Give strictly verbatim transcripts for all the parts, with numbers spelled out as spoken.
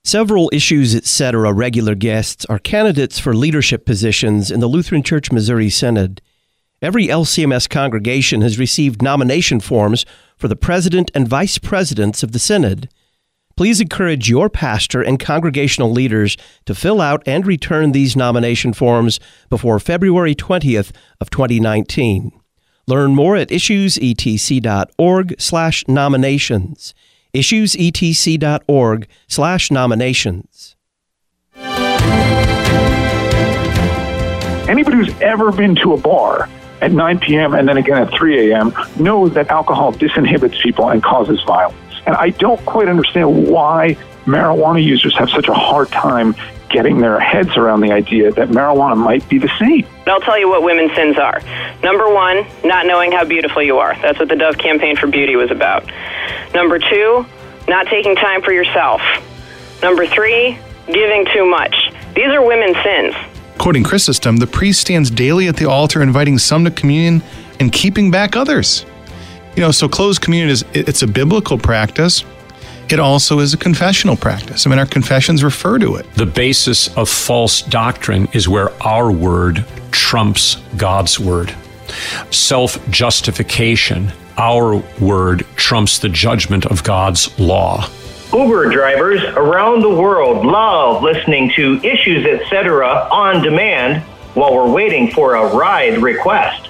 Several Issues Etc. regular guests are candidates for leadership positions in the Lutheran Church Missouri Synod. Every L C M S congregation has received nomination forms for the president and vice presidents of the Synod. Please encourage your pastor and congregational leaders to fill out and return these nomination forms before February twentieth of twenty nineteen. Learn more at issuesetc.org slash nominations. issuesetc.org slash nominations. Anybody who's ever been to a bar at nine p.m. and then again at three a.m. knows that alcohol disinhibits people and causes violence. And I don't quite understand why marijuana users have such a hard time getting their heads around the idea that marijuana might be the same. I'll tell you what women's sins are. Number one, not knowing how beautiful you are. That's what the Dove Campaign for Beauty was about. Number two, not taking time for yourself. Number three, giving too much. These are women's sins. Quoting Chrysostom, the priest stands daily at the altar inviting some to communion and keeping back others. You know, so closed communion is it's a biblical practice. It also is a confessional practice. I mean, our confessions refer to it. The basis of false doctrine is where our word trumps God's word. Self-justification, our word trumps the judgment of God's law. Uber drivers around the world love listening to Issues Etc. on demand while we're waiting for a ride request.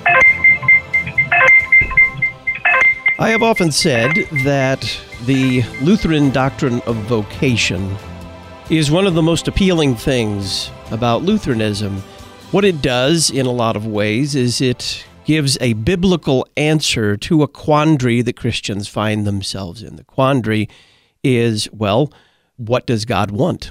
I have often said that the Lutheran doctrine of vocation is one of the most appealing things about Lutheranism. What it does in a lot of ways is it gives a biblical answer to a quandary that Christians find themselves in. The quandary is, well, what does God want?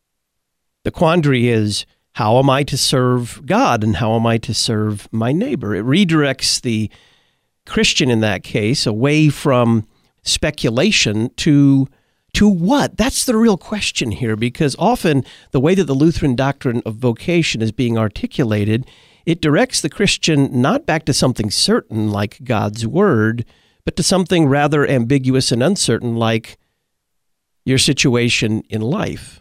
The quandary is, how am I to serve God and how am I to serve my neighbor? It redirects the Christian in that case away from speculation to to what? That's the real question here, because often the way that the Lutheran doctrine of vocation is being articulated, it directs the Christian not back to something certain like God's word, but to something rather ambiguous and uncertain like your situation in life.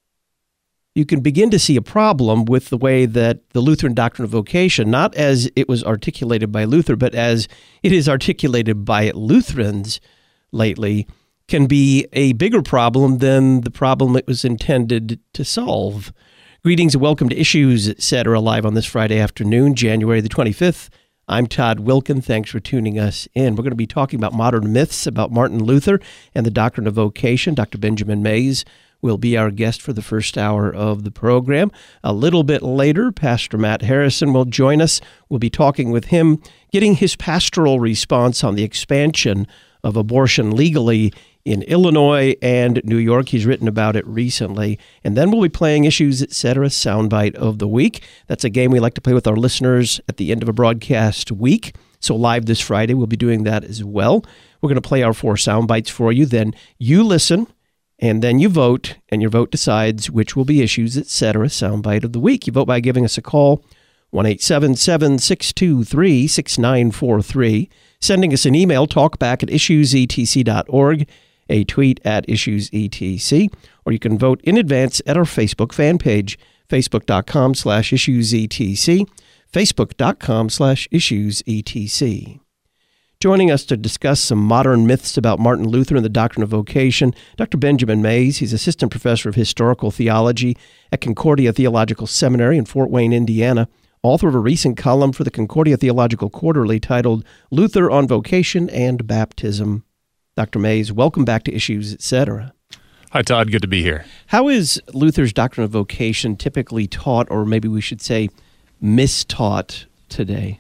You can begin to see a problem with the way that the Lutheran doctrine of vocation, not as it was articulated by Luther, but as it is articulated by Lutherans lately, can be a bigger problem than the problem it was intended to solve. Greetings and welcome to Issues Etc. live on this Friday afternoon, January the twenty-fifth. I'm Todd Wilken. Thanks for tuning us in. We're going to be talking about modern myths about Martin Luther and the doctrine of vocation. Doctor Benjamin Mays will be our guest for the first hour of the program. A little bit later, Pastor Matt Harrison will join us. We'll be talking with him, getting his pastoral response on the expansion of abortion legally in Illinois and New York. He's written about it recently. And then we'll be playing Issues Etc. Soundbite of the Week. That's a game we like to play with our listeners at the end of a broadcast week. So live this Friday, we'll be doing that as well. We're going to play our four sound bites for you. Then you listen, and then you vote, and your vote decides which will be Issues Etc. Soundbite of the Week. You vote by giving us a call, one eight seven seven, six two three, six nine four three, sending us an email, talkback at issues e t c dot org, a tweet at issuesetc, or you can vote in advance at our Facebook fan page, facebook.com slash issuesetc, facebook.com slash issuesetc. Joining us to discuss some modern myths about Martin Luther and the doctrine of vocation, Doctor Benjamin Mays. He's assistant professor of historical theology at Concordia Theological Seminary in Fort Wayne, Indiana, author of a recent column for the Concordia Theological Quarterly titled Luther on Vocation and Baptism. Doctor Mays, welcome back to Issues Etc. Hi, Todd. Good to be here. How is Luther's doctrine of vocation typically taught, or maybe we should say mistaught today?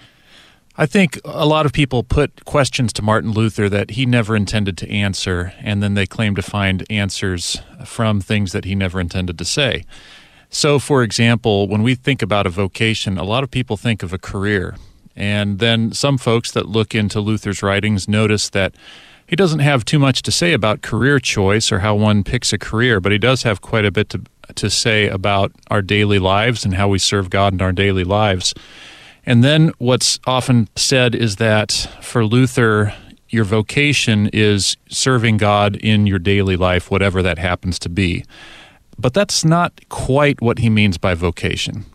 I think a lot of people put questions to Martin Luther that he never intended to answer, and then they claim to find answers from things that he never intended to say. So, for example, when we think about a vocation, a lot of people think of a career. And then some folks that look into Luther's writings notice that he doesn't have too much to say about career choice or how one picks a career, but he does have quite a bit to, to say about our daily lives and how we serve God in our daily lives. And then what's often said is that for Luther, your vocation is serving God in your daily life, whatever that happens to be. But that's not quite what he means by vocation.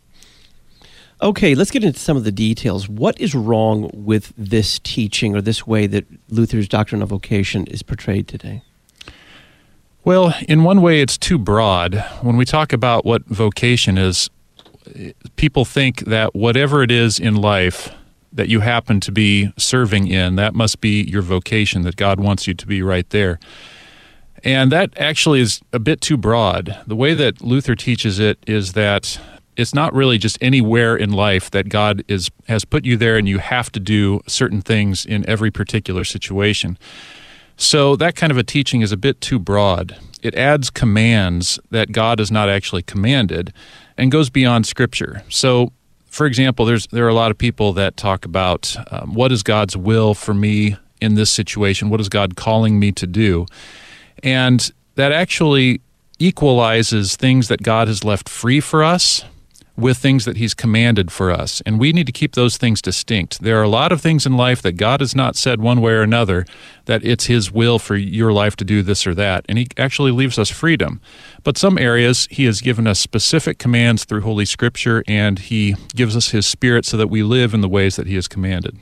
Okay, let's get into some of the details. What is wrong with this teaching or this way that Luther's doctrine of vocation is portrayed today? Well, in one way, it's too broad. When we talk about what vocation is, people think that whatever it is in life that you happen to be serving in, that must be your vocation, that God wants you to be right there. And that actually is a bit too broad. The way that Luther teaches it is that it's not really just anywhere in life that God is has put you there and you have to do certain things in every particular situation. So that kind of a teaching is a bit too broad. It adds commands that God has not actually commanded and goes beyond Scripture. So, for example, there's there are a lot of people that talk about um, what is God's will for me in this situation? What is God calling me to do? And that actually equalizes things that God has left free for us with things that he's commanded for us. And we need to keep those things distinct. There are a lot of things in life that God has not said one way or another that it's his will for your life to do this or that. And he actually leaves us freedom. But some areas he has given us specific commands through Holy Scripture, and he gives us his Spirit so that we live in the ways that he has commanded.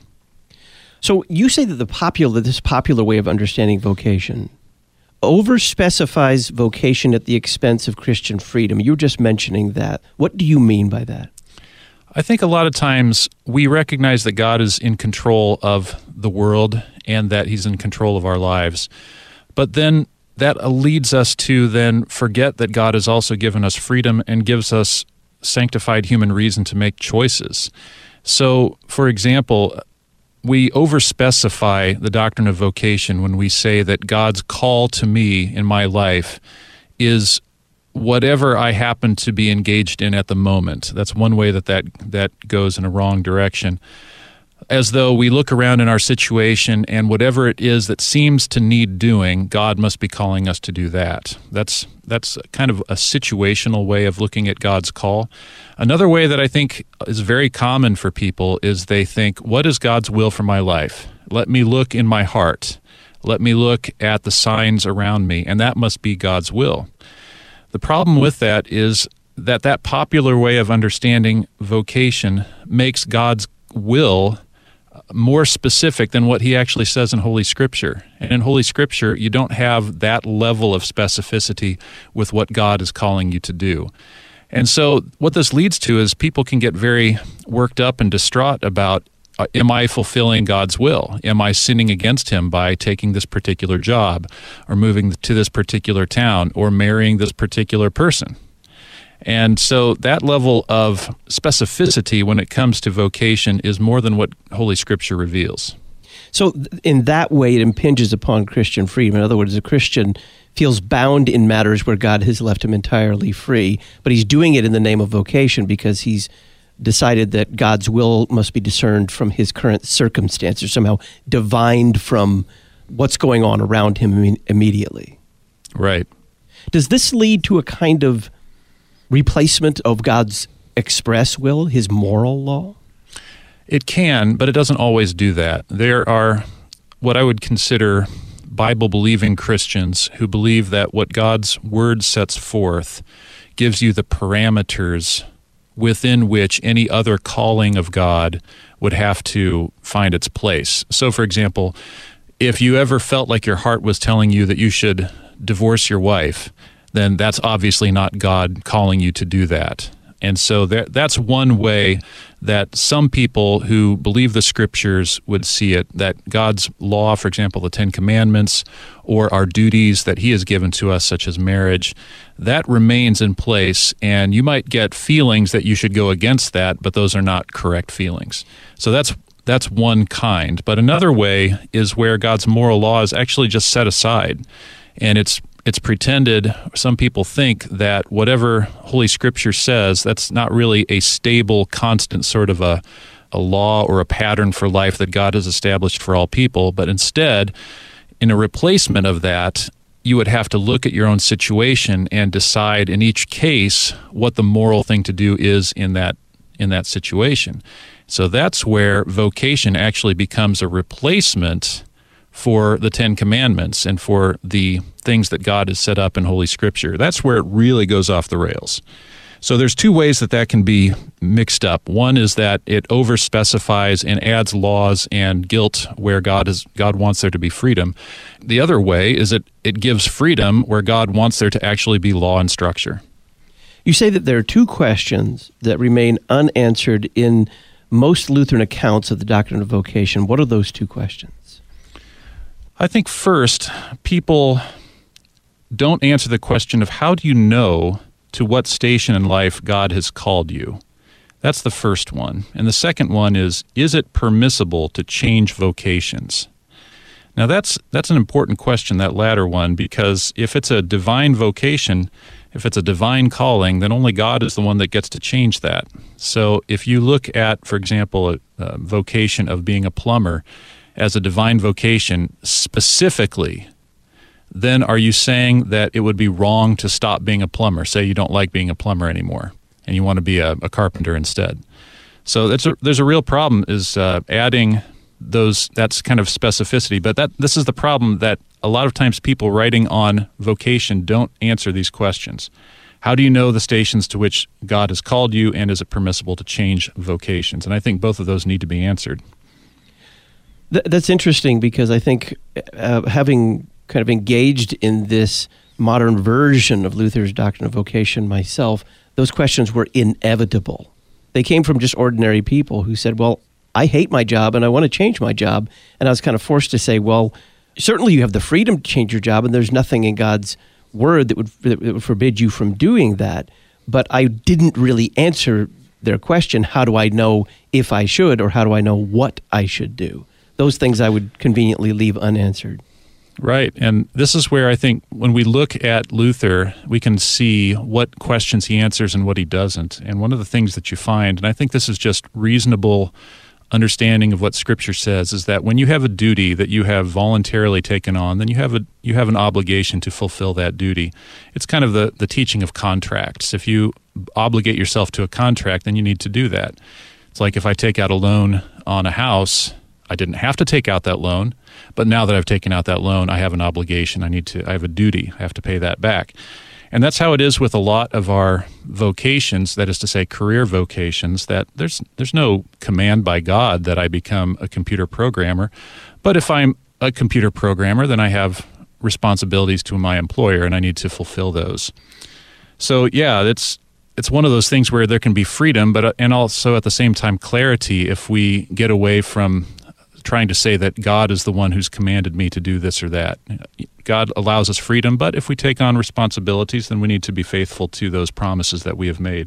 So you say that the popular, this popular way of understanding vocation over-specifies vocation at the expense of Christian freedom. You were just mentioning that. What do you mean by that? I think a lot of times we recognize that God is in control of the world and that he's in control of our lives. But then that leads us to then forget that God has also given us freedom and gives us sanctified human reason to make choices. So, for example, we overspecify the doctrine of vocation when we say that God's call to me in my life is whatever I happen to be engaged in at the moment. That's one way that that, that goes in a wrong direction. As though we look around in our situation and whatever it is that seems to need doing, God must be calling us to do that. That's that's kind of a situational way of looking at God's call. Another way that I think is very common for people is they think, what is God's will for my life? Let me look in my heart. Let me look at the signs around me, and that must be God's will. The problem with that is that that popular way of understanding vocation makes God's will more specific than what he actually says in Holy Scripture. And in Holy Scripture, you don't have that level of specificity with what God is calling you to do. And so what this leads to is people can get very worked up and distraught about, uh, am I fulfilling God's will? Am I sinning against him by taking this particular job or moving to this particular town or marrying this particular person? And so that level of specificity when it comes to vocation is more than what Holy Scripture reveals. So in that way, it impinges upon Christian freedom. In other words, a Christian feels bound in matters where God has left him entirely free, but he's doing it in the name of vocation because he's decided that God's will must be discerned from his current circumstances, somehow divined from what's going on around him immediately. Right. Does this lead to a kind of replacement of God's express will, his moral law? It can, but it doesn't always do that. There are what I would consider Bible-believing Christians who believe that what God's word sets forth gives you the parameters within which any other calling of God would have to find its place. So, for example, if you ever felt like your heart was telling you that you should divorce your wife, then that's obviously not God calling you to do that. And so that, that's one way that some people who believe the Scriptures would see it, that God's law, for example, the Ten Commandments, or our duties that he has given to us, such as marriage, that remains in place, and you might get feelings that you should go against that, but those are not correct feelings. So that's that's one kind. But another way is where God's moral law is actually just set aside, and it's It's pretended, some people think that whatever Holy Scripture says, that's not really a stable, constant sort of a, a law or a pattern for life that God has established for all people, but instead, in a replacement of that, you would have to look at your own situation and decide in each case what the moral thing to do is in that in that situation. So that's where vocation actually becomes a replacement for the Ten Commandments and for the things that God has set up in Holy Scripture. That's where it really goes off the rails. So there's two ways that that can be mixed up. One is that it overspecifies and adds laws and guilt where God is God wants there to be freedom. The other way is that it gives freedom where God wants there to actually be law and structure. You say that there are two questions that remain unanswered in most Lutheran accounts of the doctrine of vocation. What are those two questions? I think first, people don't answer the question of how do you know to what station in life God has called you? That's the first one. And the second one is, is it permissible to change vocations? Now that's that's an important question, that latter one, because if it's a divine vocation, if it's a divine calling, then only God is the one that gets to change that. So if you look at, for example, a, a vocation of being a plumber as a divine vocation specifically, then are you saying that it would be wrong to stop being a plumber? Say you don't like being a plumber anymore and you want to be a, a carpenter instead. So that's a, there's a real problem is uh, adding those, that's kind of specificity. But that this is the problem, that a lot of times people writing on vocation don't answer these questions. How do you know the stations to which God has called you, and is it permissible to change vocations? And I think both of those need to be answered. Th- that's interesting, because I think uh, having kind of engaged in this modern version of Luther's doctrine of vocation myself, those questions were inevitable. They came from just ordinary people who said, well, I hate my job and I want to change my job. And I was kind of forced to say, well, certainly you have the freedom to change your job, and there's nothing in God's word that would, that would forbid you from doing that. But I didn't really answer their question, how do I know if I should, or how do I know what I should do? Those things I would conveniently leave unanswered. Right. And this is where I think when we look at Luther, we can see what questions he answers and what he doesn't. And one of the things that you find, and I think this is just reasonable understanding of what Scripture says, is that when you have a duty that you have voluntarily taken on, then you have a you have an obligation to fulfill that duty. It's kind of the, the teaching of contracts. If you obligate yourself to a contract, then you need to do that. It's like if I take out a loan on a house, I didn't have to take out that loan, but now that I've taken out that loan, I have an obligation. I need to. I have a duty. I have to pay that back. And that's how it is with a lot of our vocations, that is to say career vocations, that there's there's no command by God that I become a computer programmer. But if I'm a computer programmer, then I have responsibilities to my employer, and I need to fulfill those. So yeah, it's it's one of those things where there can be freedom, but and also at the same time clarity if we get away from trying to say that God is the one who's commanded me to do this or that. God allows us freedom, but if we take on responsibilities, then we need to be faithful to those promises that we have made.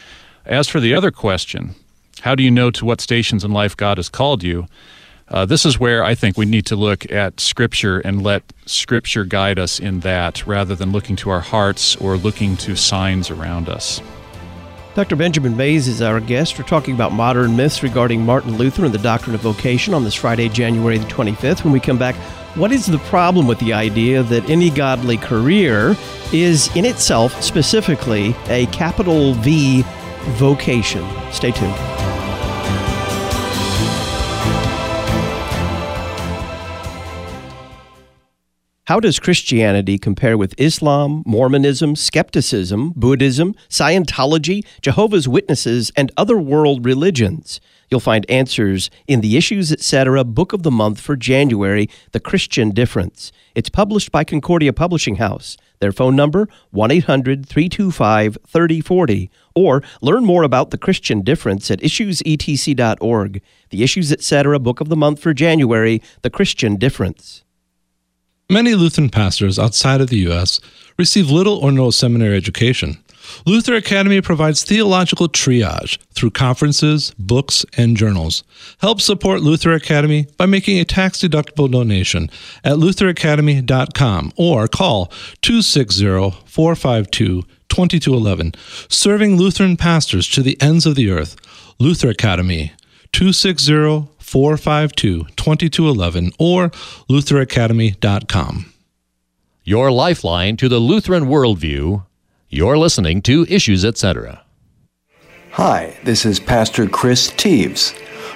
As for the other question, how do you know to what stations in life God has called you? Uh, this is where I think we need to look at Scripture and let Scripture guide us in that, rather than looking to our hearts or looking to signs around us. Doctor Benjamin Mays is our guest. We're talking about modern myths regarding Martin Luther and the doctrine of vocation on this Friday, January the twenty-fifth. When we come back, what is the problem with the idea that any godly career is in itself specifically a capital V vocation? Stay tuned. How does Christianity compare with Islam, Mormonism, skepticism, Buddhism, Scientology, Jehovah's Witnesses, and other world religions? You'll find answers in the Issues Etc. Book of the Month for January, The Christian Difference. It's published by Concordia Publishing House. Their phone number, one eight hundred, three two five, three oh four oh. Or learn more about The Christian Difference at issues e t c dot org. The Issues Etc. Book of the Month for January, The Christian Difference. Many Lutheran pastors outside of the U S receive little or no seminary education. Luther Academy provides theological triage through conferences, books, and journals. Help support Luther Academy by making a tax-deductible donation at luther academy dot com or call two six zero, four five two, two two one one. Serving Lutheran pastors to the ends of the earth. Luther Academy, two six zero, four five two, two two one one or luther academy dot com. Your lifeline to the Lutheran worldview. You're listening to Issues Etc. Hi, this is Pastor Chris Teves.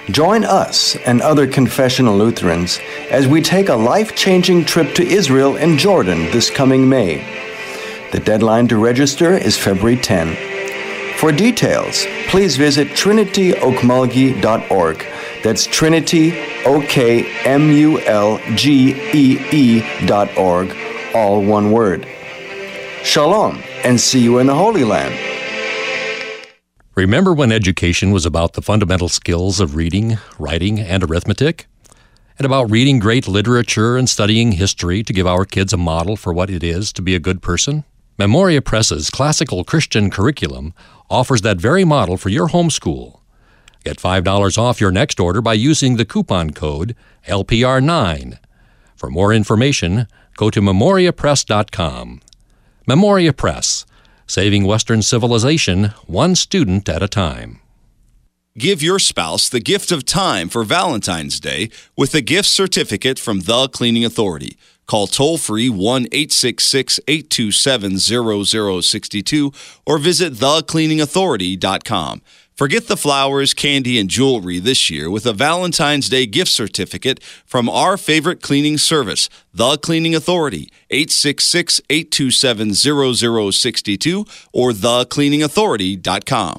Join us and other confessional Lutherans as we take a life-changing trip to Israel and Jordan this coming May. The deadline to register is February tenth. For details, please visit trinity okmulgee dot org. That's Trinity, O K M U L G E E dot org, all one word. Shalom, and see you in the Holy Land. Remember when education was about the fundamental skills of reading, writing, and arithmetic? And about reading great literature and studying history to give our kids a model for what it is to be a good person? Memoria Press's classical Christian curriculum offers that very model for your homeschool. Get five dollars off your next order by using the coupon code L P R nine. For more information, go to memoria press dot com. Memoria Press, saving Western civilization one student at a time. Give your spouse the gift of time for Valentine's Day with a gift certificate from The Cleaning Authority. Call toll-free one eight six six, eight two seven, zero zero six two or visit the cleaning authority dot com. Forget the flowers, candy, and jewelry this year with a Valentine's Day gift certificate from our favorite cleaning service, The Cleaning Authority, eight six six, eight two seven, zero zero six two or the cleaning authority dot com.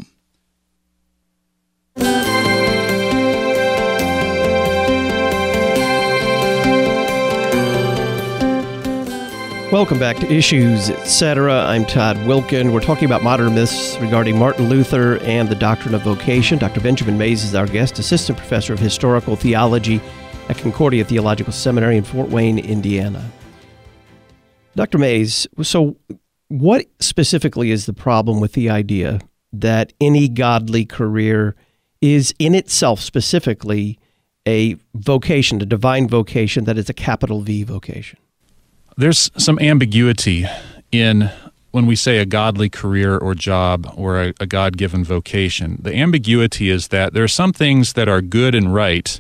Welcome back to Issues, et cetera. I'm Todd Wilkin. We're talking about modern myths regarding Martin Luther and the doctrine of vocation. Doctor Benjamin Mays is our guest, assistant professor of historical theology at Concordia Theological Seminary in Fort Wayne, Indiana. Doctor Mays, so what specifically is the problem with the idea that any godly career is in itself specifically a vocation, a divine vocation that is a capital V vocation? There's some ambiguity in when we say a godly career or job or a, a God-given vocation. The ambiguity is that there are some things that are good and right,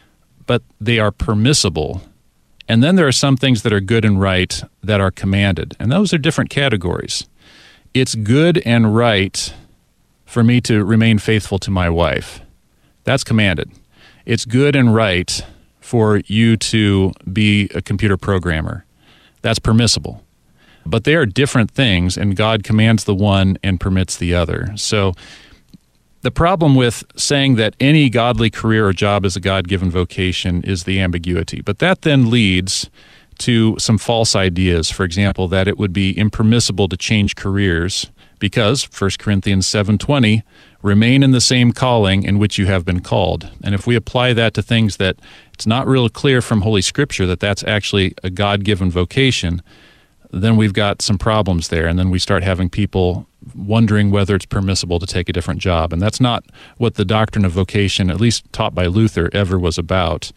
but they are permissible. And then there are some things that are good and right that are commanded. And those are different categories. It's good and right for me to remain faithful to my wife. That's commanded. It's good and right for you to be a computer programmer. That's permissible. But they are different things, and God commands the one and permits the other. So the problem with saying that any godly career or job is a God-given vocation is the ambiguity. But that then leads to some false ideas. For example, that it would be impermissible to change careers because First Corinthians seven twenty, remain in the same calling in which you have been called. And if we apply that to things that it's not real clear from Holy Scripture that that's actually a God-given vocation, then we've got some problems there. And then we start having people wondering whether it's permissible to take a different job. And that's not what the doctrine of vocation, at least taught by Luther, ever was about.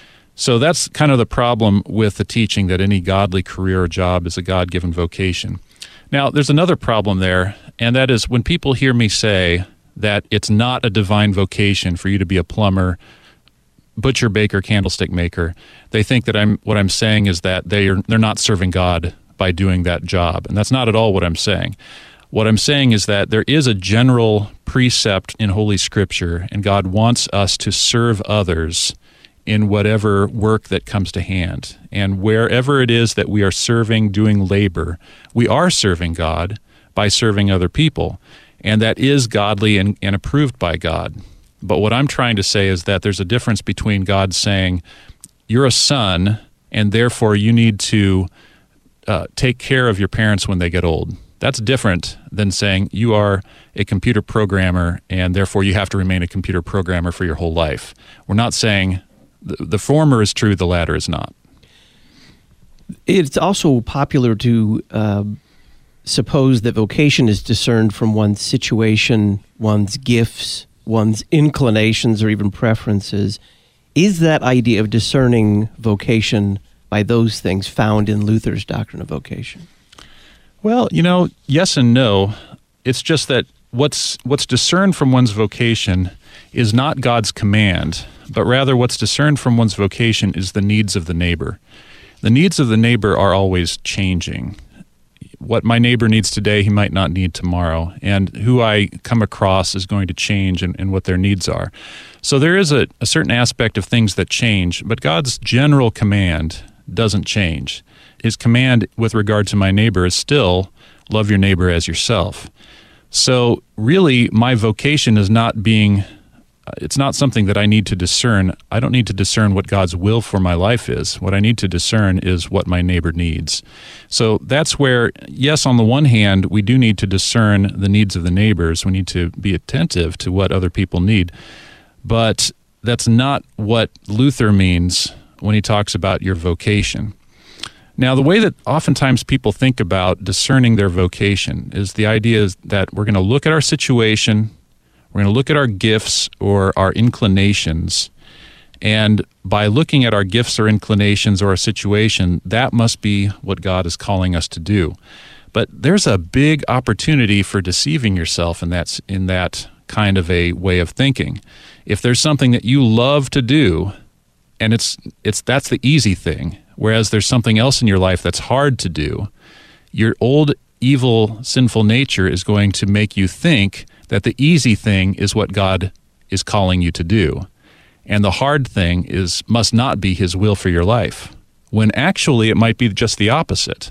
So that's kind of the problem with the teaching that any godly career or job is a God-given vocation. Now, there's another problem there, and that is when people hear me say that it's not a divine vocation for you to be a plumber, butcher, baker, candlestick maker, they think that I'm what I'm saying is that they are they're not serving God by doing that job. And that's not at all what I'm saying. What I'm saying is that there is a general precept in Holy Scripture, and God wants us to serve others in whatever work that comes to hand. And wherever it is that we are serving, doing labor, we are serving God by serving other people. And that is godly and, and approved by God. But what I'm trying to say is that there's a difference between God saying, you're a son, and therefore you need to uh, take care of your parents when they get old. That's different than saying you are a computer programmer, and therefore you have to remain a computer programmer for your whole life. We're not saying the, the former is true, the latter is not. It's also popular to uh, suppose that vocation is discerned from one's situation, one's gifts, one's inclinations, or even preferences. Is that idea of discerning vocation by those things found in Luther's doctrine of vocation? Well, you know, yes and no. It's just that what's what's discerned from one's vocation is not God's command, but rather what's discerned from one's vocation is the needs of the neighbor. The needs of the neighbor are always changing. what my neighbor needs today, he might not need tomorrow. And who I come across is going to change and, and what their needs are. So there is a, a certain aspect of things that change, but God's general command doesn't change. His command with regard to my neighbor is still love your neighbor as yourself. So really, my vocation is not being, it's not something that I need to discern. I don't need to discern what God's will for my life is. What I need to discern is what my neighbor needs. So that's where, yes, on the one hand, we do need to discern the needs of the neighbors. We need to be attentive to what other people need. But that's not what Luther means when he talks about your vocation. Now, the way that oftentimes people think about discerning their vocation is the idea is that we're going to look at our situation, we're going to look at our gifts or our inclinations, and by looking at our gifts or inclinations or our situation, that must be what God is calling us to do. But there's a big opportunity for deceiving yourself in that, in that kind of a way of thinking. If there's something that you love to do, and it's it's that's the easy thing, whereas there's something else in your life that's hard to do, your old, evil, sinful nature is going to make you think that the easy thing is what God is calling you to do, and the hard thing is must not be His will for your life, when actually it might be just the opposite.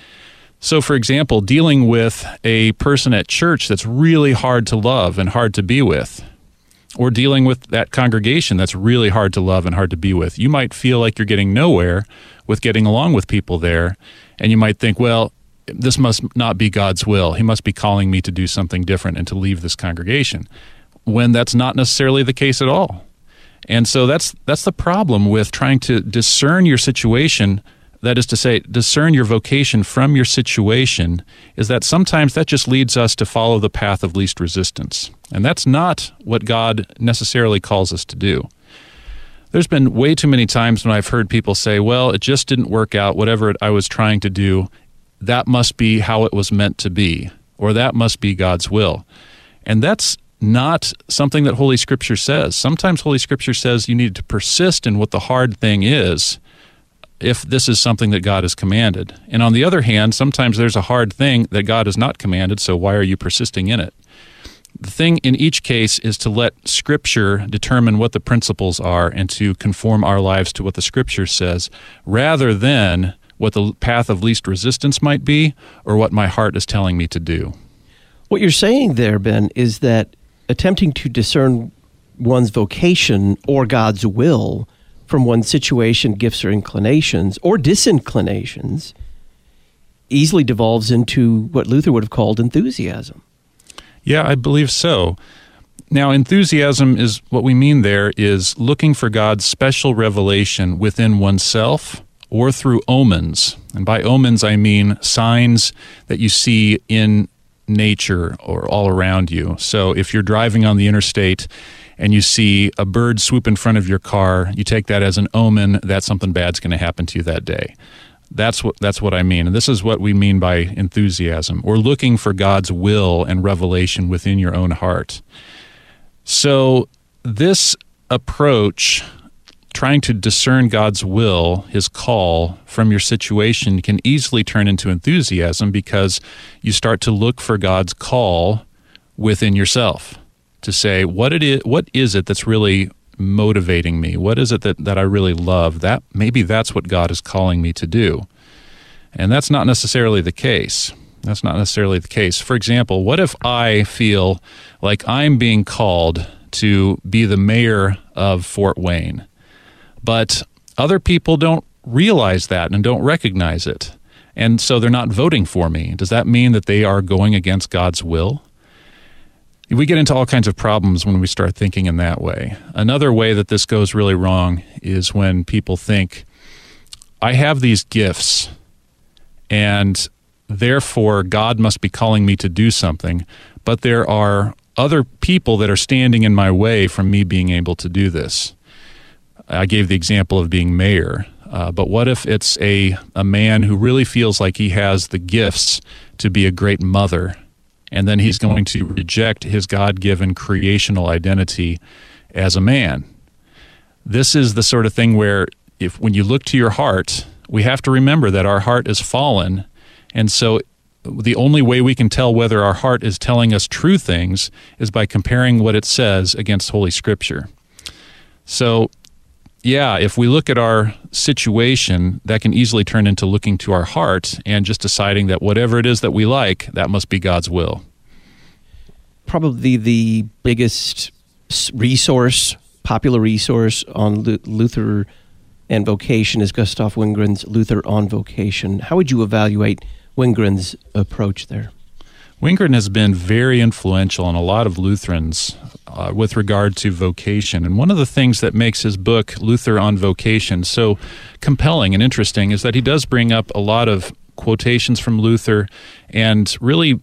So, for example, dealing with a person at church that's really hard to love and hard to be with, or dealing with that congregation that's really hard to love and hard to be with, you might feel like you're getting nowhere with getting along with people there, and you might think, well, this must not be God's will. He must be calling me to do something different and to leave this congregation, when that's not necessarily the case at all. And so that's that's the problem with trying to discern your situation. That is to say, discern your vocation from your situation, is that sometimes that just leads us to follow the path of least resistance. And that's not what God necessarily calls us to do. There's been way too many times when I've heard people say, well, it just didn't work out, whatever I was trying to do, that must be how it was meant to be, or that must be God's will. And that's not something that Holy Scripture says. Sometimes Holy Scripture says you need to persist in what the hard thing is, if this is something that God has commanded. And on the other hand, sometimes there's a hard thing that God has not commanded, so why are you persisting in it? The thing in each case is to let Scripture determine what the principles are and to conform our lives to what the Scripture says, rather than what the path of least resistance might be or what my heart is telling me to do. What you're saying there, Ben, is that attempting to discern one's vocation or God's will from one's situation, gifts, or inclinations, or disinclinations, easily devolves into what Luther would have called enthusiasm. Yeah, I believe so. Now, enthusiasm is, what we mean there is looking for God's special revelation within oneself or through omens. And by omens, I mean signs that you see in nature or all around you. So if you're driving on the interstate and you see a bird swoop in front of your car, you take that as an omen that something bad's going to happen to you that day. That's what that's what I mean. And this is what we mean by enthusiasm, or looking for God's will and revelation within your own heart. So this approach, trying to discern God's will, His call from your situation, can easily turn into enthusiasm because you start to look for God's call within yourself, to say, what it is, what is it that's really motivating me? What is it that, that I really love? That maybe that's what God is calling me to do. And that's not necessarily the case. That's not necessarily the case. For example, what if I feel like I'm being called to be the mayor of Fort Wayne, but other people don't realize that and don't recognize it, and so they're not voting for me? Does that mean that they are going against God's will? We get into all kinds of problems when we start thinking in that way. Another way that this goes really wrong is when people think, I have these gifts, and therefore God must be calling me to do something, but there are other people that are standing in my way from me being able to do this. I gave the example of being mayor, uh, but what if it's a, a man who really feels like he has the gifts to be a great mother, and then he's going to reject his God-given creational identity as a man? This is the sort of thing where, if when you look to your heart, we have to remember that our heart is fallen, and so the only way we can tell whether our heart is telling us true things is by comparing what it says against Holy Scripture. So, yeah, if we look at our situation, that can easily turn into looking to our heart and just deciding that whatever it is that we like, that must be God's will. Probably the biggest resource, popular resource on Luther and vocation is Gustav Wingren's Luther on Vocation. How would you evaluate Wingren's approach there? Wingren has been very influential on a lot of Lutherans uh, with regard to vocation. And one of the things that makes his book, Luther on Vocation, so compelling and interesting is that he does bring up a lot of quotations from Luther and really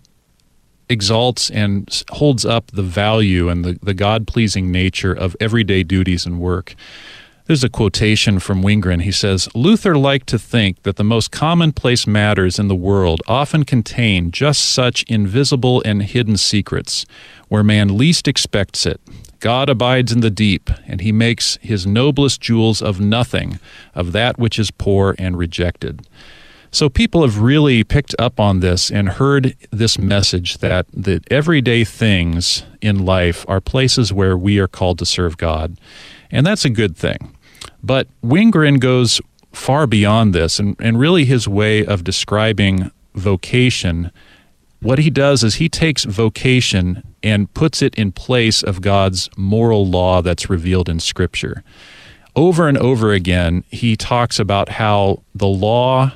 exalts and holds up the value and the, the God-pleasing nature of everyday duties and work. There's a quotation from Wingren. He says, "Luther liked to think that the most commonplace matters in the world often contain just such invisible and hidden secrets, where man least expects it. God abides in the deep, and he makes his noblest jewels of nothing, of that which is poor and rejected." So people have really picked up on this and heard this message that the everyday things in life are places where we are called to serve God. And that's a good thing. But Wingren goes far beyond this, and, and really his way of describing vocation, what he does is he takes vocation and puts it in place of God's moral law that's revealed in Scripture. Over and over again, he talks about how the law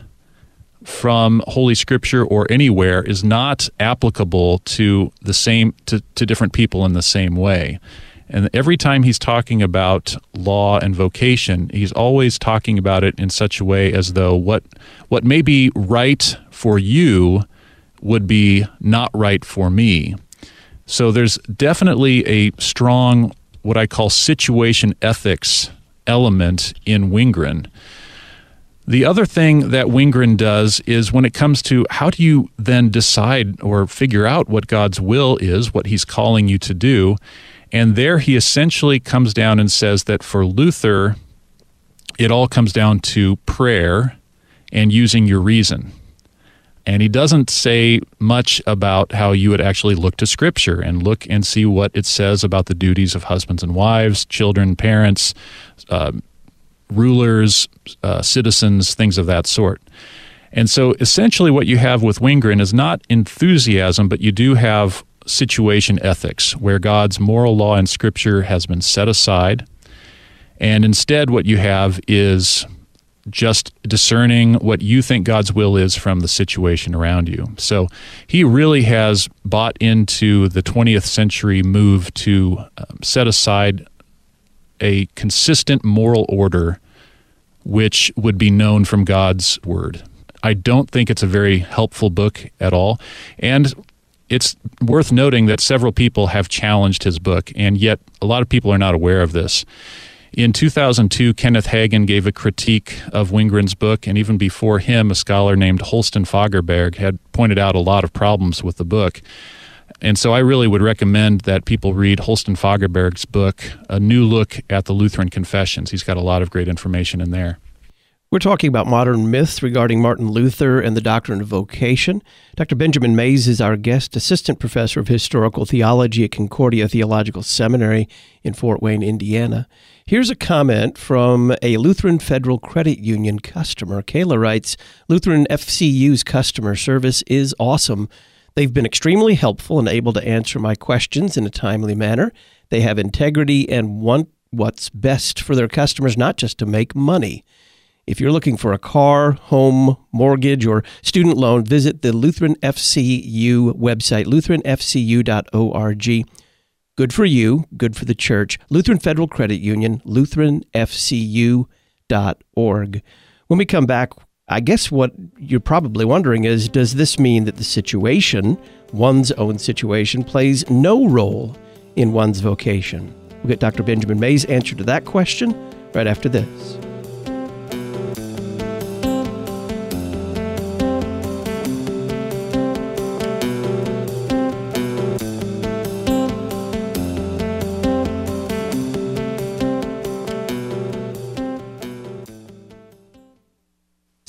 from Holy Scripture or anywhere is not applicable to the same to, to different people in the same way. And every time he's talking about law and vocation, he's always talking about it in such a way as though what what may be right for you would be not right for me. So there's definitely a strong, what I call situation ethics element in Wingren. The other thing that Wingren does is when it comes to how do you then decide or figure out what God's will is, what he's calling you to do, and there he essentially comes down and says that for Luther, it all comes down to prayer and using your reason. And he doesn't say much about how you would actually look to Scripture and look and see what it says about the duties of husbands and wives, children, parents, uh, rulers, uh, citizens, things of that sort. And so essentially what you have with Wingren is not enthusiasm, but you do have situation ethics, where God's moral law in Scripture has been set aside, and instead what you have is just discerning what you think God's will is from the situation around you. So he really has bought into the twentieth century move to um, set aside a consistent moral order which would be known from God's Word. I don't think it's a very helpful book at all, and it's worth noting that several people have challenged his book, and yet a lot of people are not aware of this. In two thousand two, Kenneth Hagin gave a critique of Wingren's book, and even before him, a scholar named Holsten Fagerberg had pointed out a lot of problems with the book. And so I really would recommend that people read Holsten Fagerberg's book, A New Look at the Lutheran Confessions. He's got a lot of great information in there. We're talking about modern myths regarding Martin Luther and the doctrine of vocation. Doctor Benjamin Mays is our guest, assistant professor of historical theology at Concordia Theological Seminary in Fort Wayne, Indiana. Here's a comment from a Lutheran Federal Credit Union customer. Kayla writes, "Lutheran F C U's customer service is awesome. They've been extremely helpful and able to answer my questions in a timely manner. They have integrity and want what's best for their customers, not just to make money. If you're looking for a car, home, mortgage, or student loan, visit the Lutheran F C U website, lutheran f c u dot org. Good for you, good for the church. Lutheran Federal Credit Union, lutheran f c u dot org. When we come back, I guess what you're probably wondering is, does this mean that the situation, one's own situation, plays no role in one's vocation? We'll get Doctor Benjamin Mays' answer to that question right after this.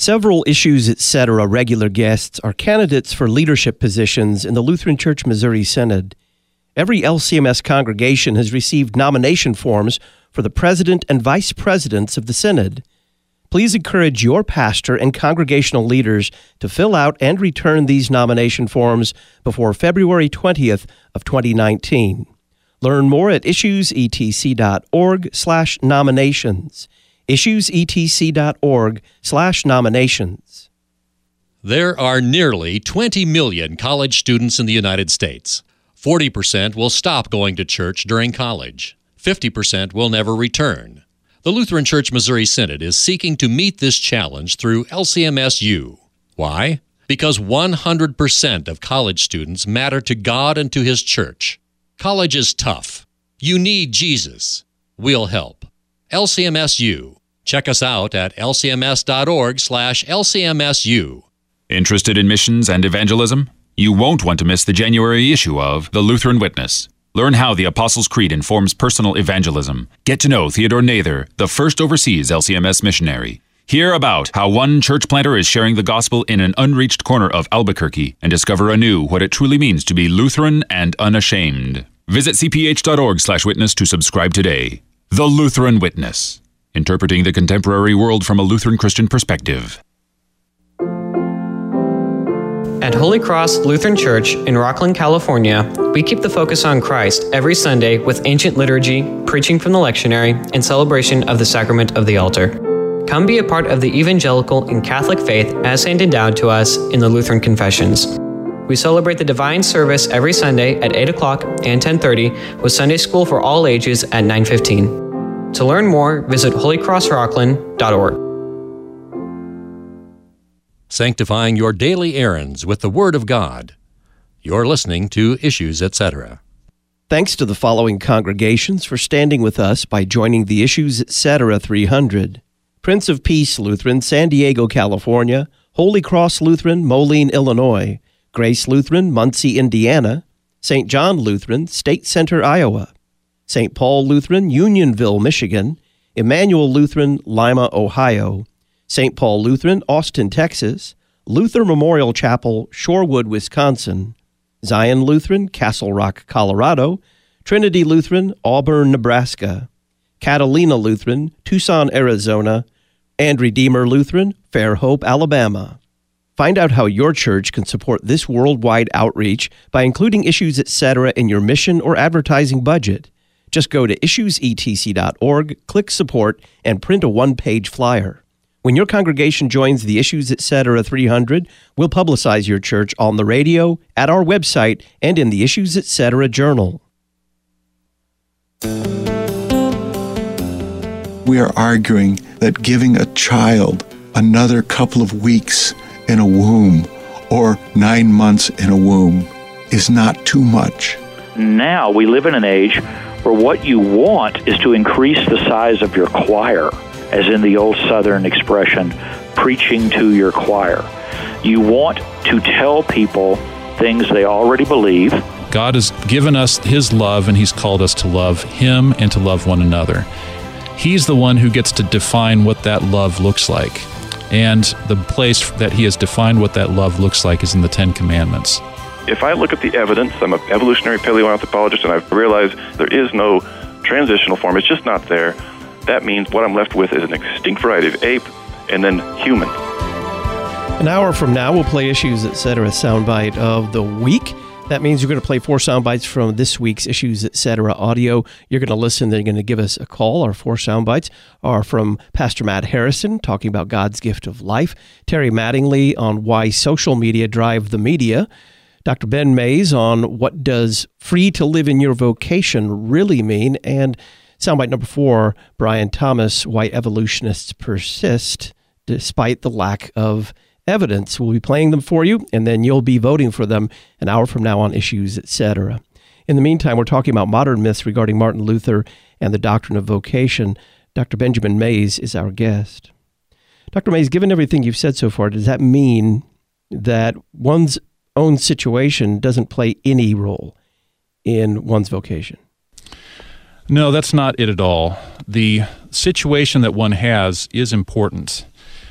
Several Issues Etc. regular guests are candidates for leadership positions in the Lutheran Church Missouri Synod. Every L C M S congregation has received nomination forms for the president and vice presidents of the Synod. Please encourage your pastor and congregational leaders to fill out and return these nomination forms before February twentieth of twenty nineteen. Learn more at issuesetc.org slash nominations. issuesetc.org slash nominations. There are nearly twenty million college students in the United States. forty percent will stop going to church during college. fifty percent will never return. The Lutheran Church Missouri Synod is seeking to meet this challenge through L C M S U. Why? Because one hundred percent of college students matter to God and to His church. College is tough. You need Jesus. We'll help. L C M S U. Check us out at lcms.org slash lcmsu. Interested in missions and evangelism? You won't want to miss the January issue of The Lutheran Witness. Learn how the Apostles' Creed informs personal evangelism. Get to know Theodore Nather, the first overseas L C M S missionary. Hear about how one church planter is sharing the gospel in an unreached corner of Albuquerque and discover anew what it truly means to be Lutheran and unashamed. Visit cph.org slash witness to subscribe today. The Lutheran Witness, interpreting the contemporary world from a Lutheran Christian perspective. At Holy Cross Lutheran Church in Rocklin, California, we keep the focus on Christ every Sunday with ancient liturgy, preaching from the lectionary, and celebration of the sacrament of the altar. Come be a part of the evangelical and Catholic faith as handed down to us in the Lutheran Confessions. We celebrate the divine service every Sunday at eight o'clock and ten thirty with Sunday school for all ages at nine fifteen. To learn more, visit holy cross rocklin dot org. Sanctifying your daily errands with the Word of God. You're listening to Issues Etc. Thanks to the following congregations for standing with us by joining the Issues Etc. three hundred. Prince of Peace Lutheran, San Diego, California. Holy Cross Lutheran, Moline, Illinois. Grace Lutheran, Muncie, Indiana. Saint John Lutheran, State Center, Iowa. Saint Paul Lutheran, Unionville, Michigan. Emmanuel Lutheran, Lima, Ohio. Saint Paul Lutheran, Austin, Texas. Luther Memorial Chapel, Shorewood, Wisconsin. Zion Lutheran, Castle Rock, Colorado. Trinity Lutheran, Auburn, Nebraska. Catalina Lutheran, Tucson, Arizona. And Redeemer Lutheran, Fairhope, Alabama. Find out how your church can support this worldwide outreach by including Issues Etc. in your mission or advertising budget. Just go to issues e t c dot org, click Support, and print a one-page flyer. When your congregation joins the Issues Etc. three hundred, we'll publicize your church on the radio, at our website, and in the Issues Etc. journal. We are arguing that giving a child another couple of weeks in a womb or nine months in a womb is not too much. Now we live in an age where what you want is to increase the size of your choir, as in the old Southern expression, preaching to your choir. You want to tell people things they already believe. God has given us His love, and He's called us to love Him and to love one another. He's the one who gets to define what that love looks like. And the place that He has defined what that love looks like is in the Ten Commandments. If I look at the evidence, I'm an evolutionary paleoanthropologist, and I've realized there is no transitional form. It's just not there. That means what I'm left with is an extinct variety of ape and then human. An hour from now, we'll play Issues Etc. soundbite of the week. That means you're going to play four sound bites from this week's Issues Etc. audio. You're going to listen, then you're going to give us a call. Our four sound bites are from Pastor Matt Harrison, talking about God's gift of life, Terry Mattingly on why social media drive the media, Doctor Ben Mays on what does free to live in your vocation really mean, and soundbite number four, Brian Thomas, why evolutionists persist despite the lack of evidence. We'll be playing them for you, and then you'll be voting for them an hour from now on Issues Etc. In the meantime, we're talking about modern myths regarding Martin Luther and the doctrine of vocation. Doctor Benjamin Mays is our guest. Doctor Mays, given everything you've said so far, does that mean that one's own situation doesn't play any role in one's vocation? No, that's not it at all. The situation that one has is important.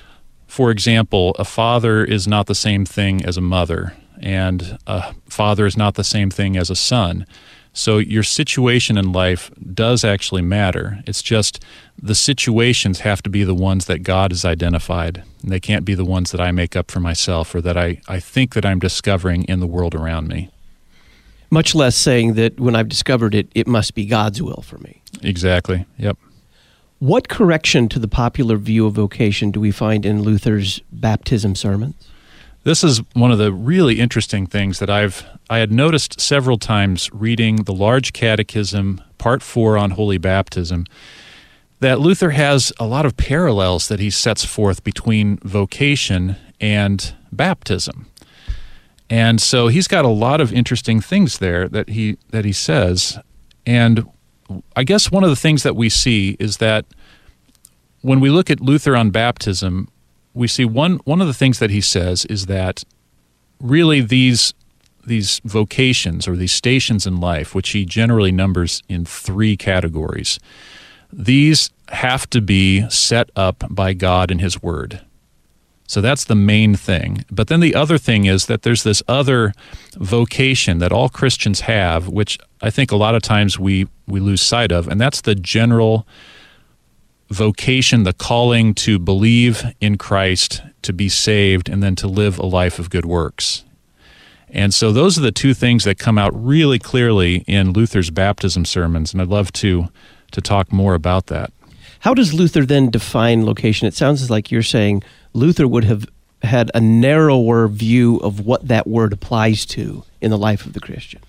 for example, a father is not the same thing as a mother, and a father is not the same thing as a son. So your situation in life does actually matter. It's just the situations have to be the ones that God has identified. And they can't be the ones that I make up for myself or that I, I think that I'm discovering in the world around me. Much less saying that when I've discovered it, it must be God's will for me. Exactly. Yep. What correction to the popular view of vocation do we find in Luther's baptism sermons? This is one of the really interesting things that I've I had noticed several times reading the Large Catechism, Part four on Holy Baptism, that Luther has a lot of parallels that he sets forth between vocation and baptism. And so he's got a lot of interesting things there that he that he says. And I guess one of the things that we see is that when we look at Luther on baptism, we see one one of the things that he says is that really these these vocations or these stations in life, which he generally numbers in three categories, these have to be set up by God in His Word. So that's the main thing. But then the other thing is that there's this other vocation that all Christians have, which I think a lot of times we, we lose sight of, and that's the general vocation, the calling to believe in Christ, to be saved, and then to live a life of good works. And so those are the two things that come out really clearly in Luther's baptism sermons, and I'd love to to talk more about that. How does Luther then define location? It sounds like you're saying Luther would have had a narrower view of what that word applies to in the life of the Christian.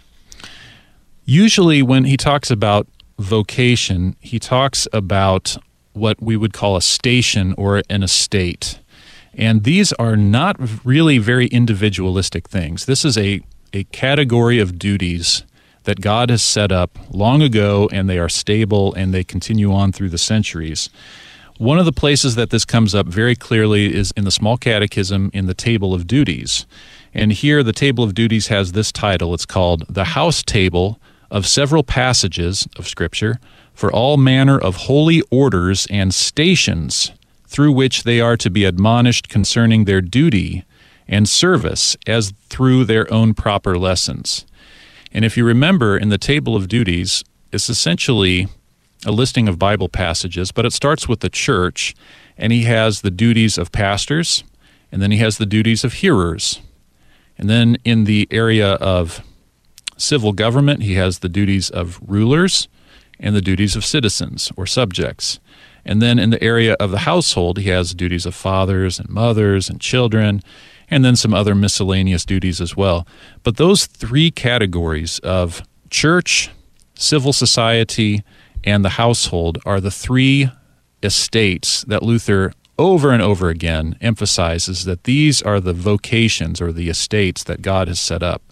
Usually when he talks about vocation, he talks about what we would call a station or an estate. And these are not really very individualistic things. This is a, a category of duties that God has set up long ago, and they are stable, and they continue on through the centuries. One of the places that this comes up very clearly is in the Small Catechism in the Table of Duties. And here the Table of Duties has this title. It's called The House Table of Several Passages of Scripture for all manner of holy orders and stations through which they are to be admonished concerning their duty and service as through their own proper lessons. And if you remember, in the Table of Duties, it's essentially a listing of Bible passages, but it starts with the church, and he has the duties of pastors, and then he has the duties of hearers. And then in the area of civil government, he has the duties of rulers and the duties of citizens or subjects. And then in the area of the household, he has duties of fathers and mothers and children, and then some other miscellaneous duties as well. But those three categories of church, civil society, and the household are the three estates that Luther over and over again emphasizes that these are the vocations or the estates that God has set up.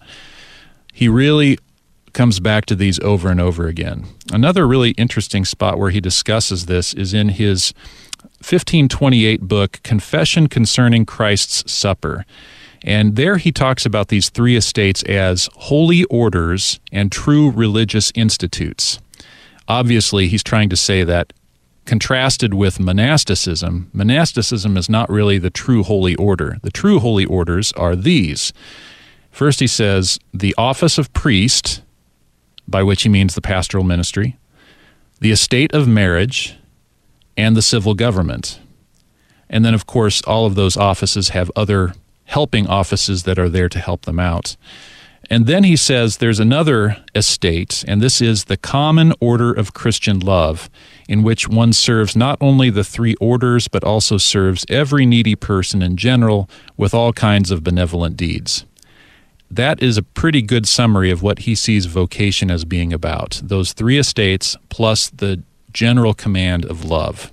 He really comes back to these over and over again. Another really interesting spot where he discusses this is in his fifteen twenty-eight book, Confession Concerning Christ's Supper. And there he talks about these three estates as holy orders and true religious institutes. Obviously, he's trying to say that contrasted with monasticism, monasticism is not really the true holy order. The true holy orders are these. First, he says, the office of priest, by which he means the pastoral ministry, the estate of marriage, and the civil government. And then, of course, all of those offices have other helping offices that are there to help them out. And then he says there's another estate, and this is the common order of Christian love, in which one serves not only the three orders, but also serves every needy person in general with all kinds of benevolent deeds. That is a pretty good summary of what he sees vocation as being about. Those three estates plus the general command of love.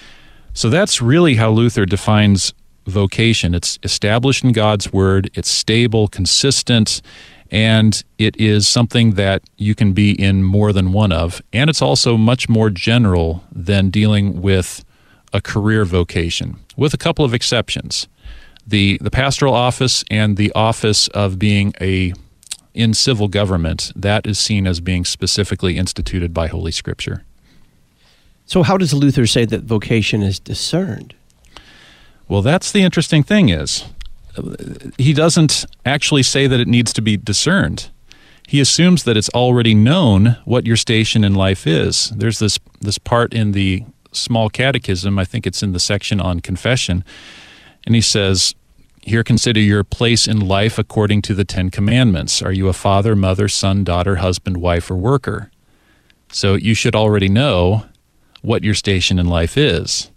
So that's really how Luther defines vocation. It's established in God's Word, it's stable, consistent, and it is something that you can be in more than one of, and it's also much more general than dealing with a career vocation, with a couple of exceptions. The the pastoral office and the office of being a in civil government, that is seen as being specifically instituted by Holy Scripture. So how does Luther say that vocation is discerned? Well, that's the interesting thing is, he doesn't actually say that it needs to be discerned. He assumes that it's already known what your station in life is. There's this this part in the Small Catechism, I think it's in the section on confession, and he says, here, consider your place in life according to the Ten Commandments. Are you a father, mother, son, daughter, husband, wife, or worker? So you should already know what your station in life is.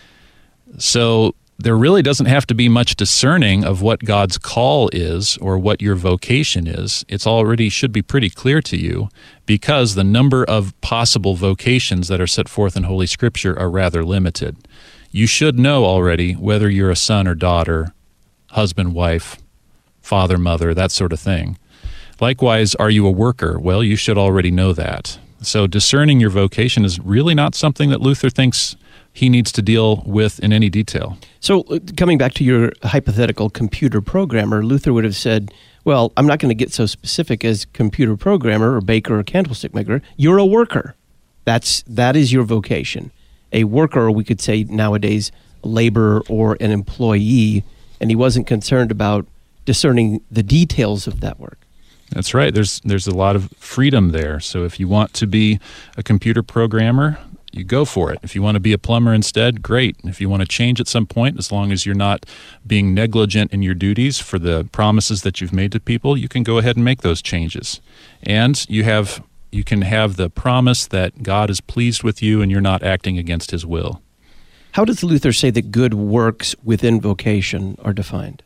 So there really doesn't have to be much discerning of what God's call is or what your vocation is. It's already should be pretty clear to you because the number of possible vocations that are set forth in Holy Scripture are rather limited. You should know already whether you're a son or daughter, husband, wife, father, mother, that sort of thing. Likewise, are you a worker? Well, you should already know that. So discerning your vocation is really not something that Luther thinks he needs to deal with in any detail. So uh, coming back to your hypothetical computer programmer, Luther would have said, well, I'm not going to get so specific as computer programmer or baker or candlestick maker. You're a worker. That's, that is your vocation. A worker, we could say nowadays, a laborer or an employee, and he wasn't concerned about discerning the details of that work. That's right. There's there's a lot of freedom there. So if you want to be a computer programmer, you go for it. If you want to be a plumber instead, great. If you want to change at some point, as long as you're not being negligent in your duties for the promises that you've made to people, you can go ahead and make those changes. And you have you can have the promise that God is pleased with you and you're not acting against his will. How does Luther say that good works within vocation are defined?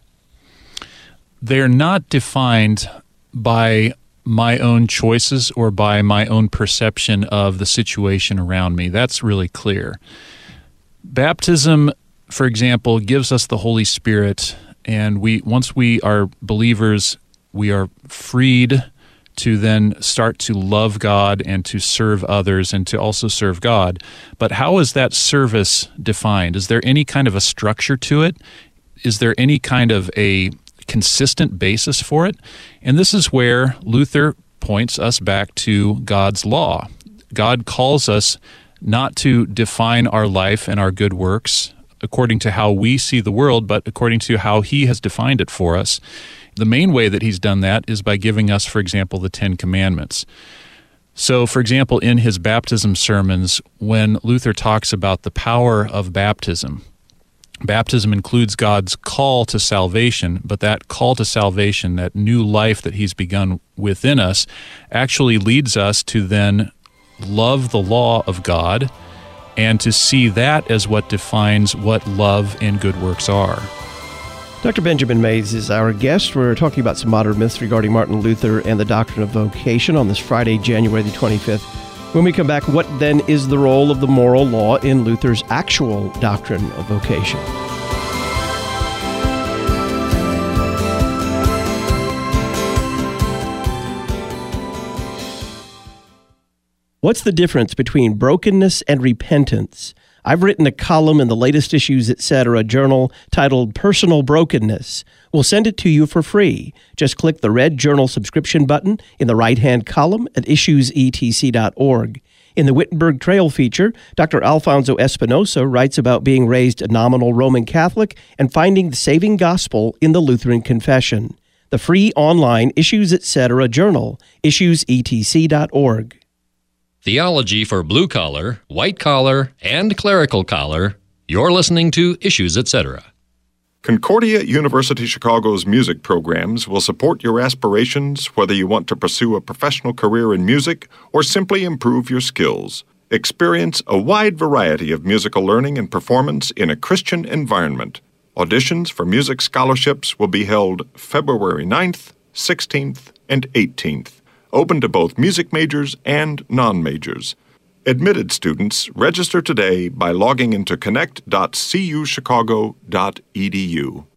They're not defined by my own choices or by my own perception of the situation around me. That's really clear. Baptism, for example, gives us the Holy Spirit, and we once we are believers, we are freed to then start to love God and to serve others and to also serve God. But how is that service defined? Is there any kind of a structure to it? Is there any kind of a consistent basis for it? And this is where Luther points us back to God's law. God calls us not to define our life and our good works according to how we see the world, but according to how he has defined it for us. The main way that he's done that is by giving us, for example, the Ten Commandments. So, for example, in his baptism sermons, when Luther talks about the power of baptism, baptism includes God's call to salvation, but that call to salvation, that new life that he's begun within us, actually leads us to then love the law of God and to see that as what defines what love and good works are. Doctor Benjamin Mays is our guest. We're talking about some modern myths regarding Martin Luther and the doctrine of vocation on this Friday, January the twenty-fifth. When we come back, what then is the role of the moral law in Luther's actual doctrine of vocation? What's the difference between brokenness and repentance? I've written a column in the latest Issues, et cetera journal titled Personal Brokenness. We'll send it to you for free. Just click the red journal subscription button in the right-hand column at issues e t c dot org. In the Wittenberg Trail feature, Doctor Alfonso Espinosa writes about being raised a nominal Roman Catholic and finding the saving gospel in the Lutheran Confession. The free online Issues, et cetera journal, issues e t c dot org. Theology for blue collar, white collar, and clerical collar. You're listening to Issues, et cetera. Concordia University Chicago's music programs will support your aspirations whether you want to pursue a professional career in music or simply improve your skills. Experience a wide variety of musical learning and performance in a Christian environment. Auditions for music scholarships will be held February ninth, sixteenth, and eighteenth. Open to both music majors and non-majors. Admitted students register today by logging into connect dot c u chicago dot e d u.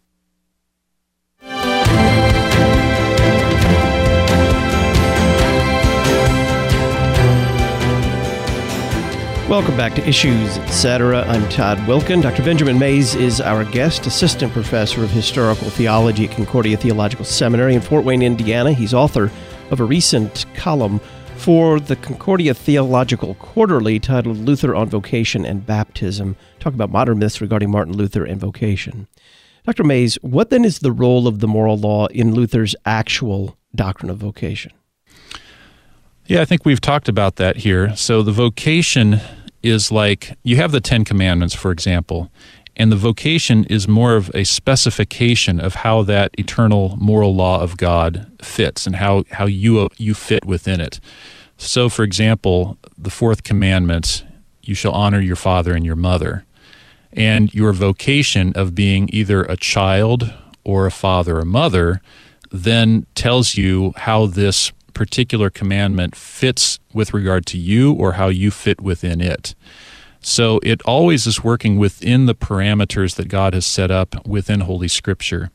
Welcome back to Issues, et cetera. I'm Todd Wilkin. Doctor Benjamin Mays is our guest, assistant professor of historical theology at Concordia Theological Seminary in Fort Wayne, Indiana. He's author of a recent column for the Concordia Theological Quarterly titled Luther on Vocation and Baptism, talk about modern myths regarding Martin Luther and vocation. Doctor Mays, what then is the role of the moral law in Luther's actual doctrine of vocation? Yeah, I think we've talked about that here. So the vocation is like, you have the Ten Commandments, for example, and the vocation is more of a specification of how that eternal moral law of God fits and how, how you you fit within it. So, for example, the fourth commandment, you shall honor your father and your mother. And your vocation of being either a child or a father or mother then tells you how this particular commandment fits with regard to you or how you fit within it. So it always is working within the parameters that God has set up within Holy Scripture.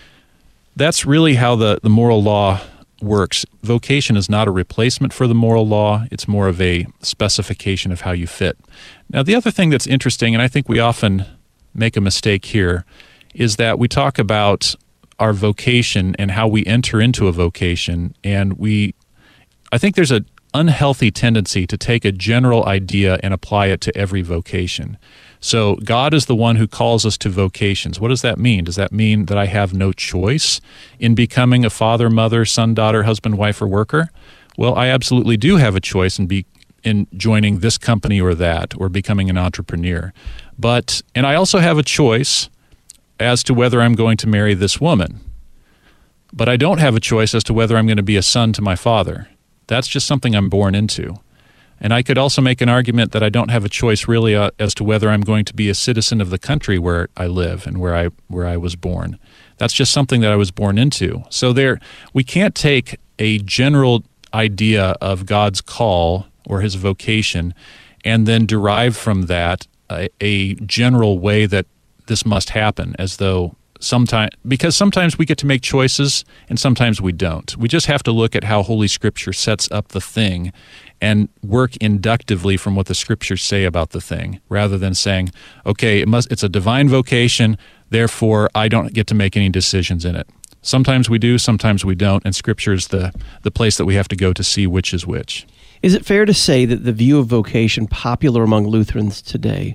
That's really how the, the moral law works. Vocation is not a replacement for the moral law. It's more of a specification of how you fit. Now, the other thing that's interesting, and I think we often make a mistake here, is that we talk about our vocation and how we enter into a vocation, and we, I think there's an unhealthy tendency to take a general idea and apply it to every vocation. So God is the one who calls us to vocations. What does that mean? Does that mean that I have no choice in becoming a father, mother, son, daughter, husband, wife, or worker? Well, I absolutely do have a choice in be in joining this company or that, or becoming an entrepreneur. But, and I also have a choice as to whether I'm going to marry this woman. But I don't have a choice as to whether I'm going to be a son to my father. That's just something I'm born into. And I could also make an argument that I don't have a choice really uh, as to whether I'm going to be a citizen of the country where I live and where I where I was born. That's just something that I was born into. So there, we can't take a general idea of God's call or his vocation and then derive from that a, a general way that this must happen, as though Sometimes, because sometimes we get to make choices and sometimes we don't. We just have to look at how Holy Scripture sets up the thing and work inductively from what the Scriptures say about the thing, rather than saying, okay, it must, it's a divine vocation, therefore I don't get to make any decisions in it. Sometimes we do, sometimes we don't, and Scripture is the, the place that we have to go to see which is which. Is it fair to say that the view of vocation popular among Lutherans today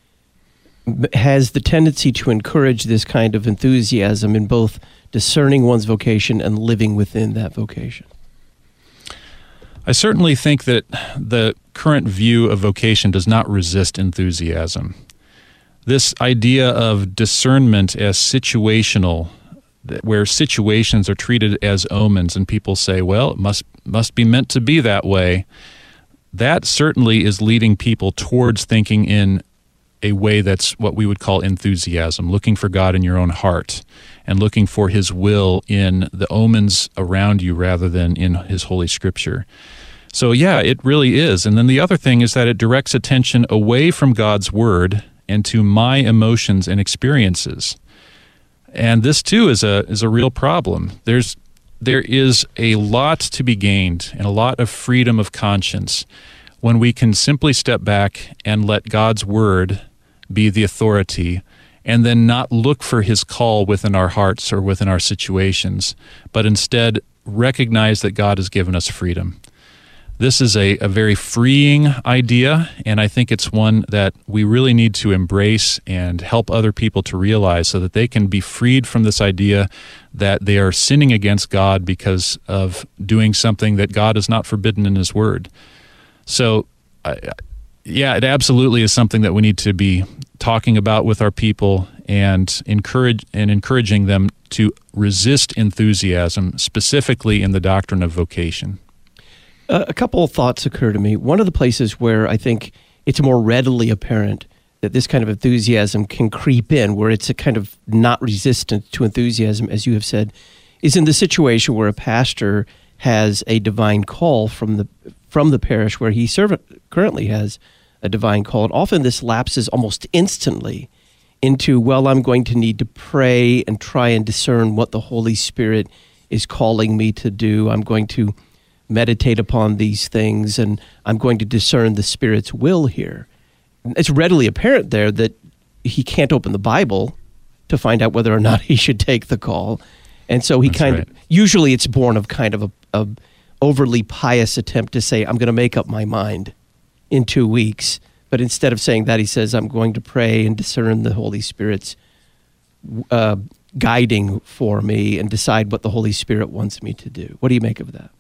has the tendency to encourage this kind of enthusiasm in both discerning one's vocation and living within that vocation? I certainly think that the current view of vocation does not resist enthusiasm. This idea of discernment as situational, where situations are treated as omens and people say, well, it must, must be meant to be that way, that certainly is leading people towards thinking in a way that's what we would call enthusiasm, looking for God in your own heart and looking for his will in the omens around you rather than in his Holy Scripture. So yeah, it really is. And then the other thing is that it directs attention away from God's Word and to my emotions and experiences. And this too is a is a real problem. There's there is a lot to be gained and a lot of freedom of conscience when we can simply step back and let God's Word be the authority, and then not look for his call within our hearts or within our situations, but instead recognize that God has given us freedom. This is a, a very freeing idea, and I think it's one that we really need to embrace and help other people to realize so that they can be freed from this idea that they are sinning against God because of doing something that God has not forbidden in his Word. So, I, yeah, it absolutely is something that we need to be talking about with our people and encourage and encouraging them to resist enthusiasm, specifically in the doctrine of vocation. Uh, a couple of thoughts occur to me. One of the places where I think it's more readily apparent that this kind of enthusiasm can creep in, where it's a kind of not resistant to enthusiasm, as you have said, is in the situation where a pastor has a divine call from the from the parish where he serv- currently has a divine call. And often this lapses almost instantly into, well, I'm going to need to pray and try and discern what the Holy Spirit is calling me to do. I'm going to meditate upon these things, and I'm going to discern the Spirit's will here. It's readily apparent there that he can't open the Bible to find out whether or not he should take the call. And so he That's kind right. of, usually it's born of kind of a, a overly pious attempt to say, I'm going to make up my mind in two weeks. But instead of saying that, he says, I'm going to pray and discern the Holy Spirit's uh, guiding for me and decide what the Holy Spirit wants me to do. What do you make of that?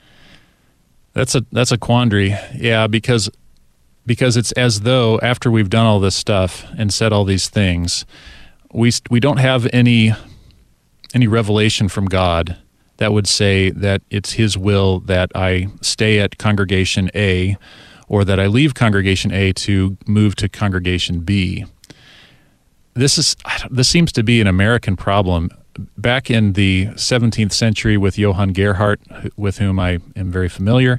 That's a that's a quandary, yeah, because because it's as though after we've done all this stuff and said all these things, we we don't have any any revelation from God that would say that it's His will that I stay at congregation A, or that I leave congregation A to move to congregation B. This is this seems to be an American problem. Back in the seventeenth century with Johann Gerhardt, with whom I am very familiar,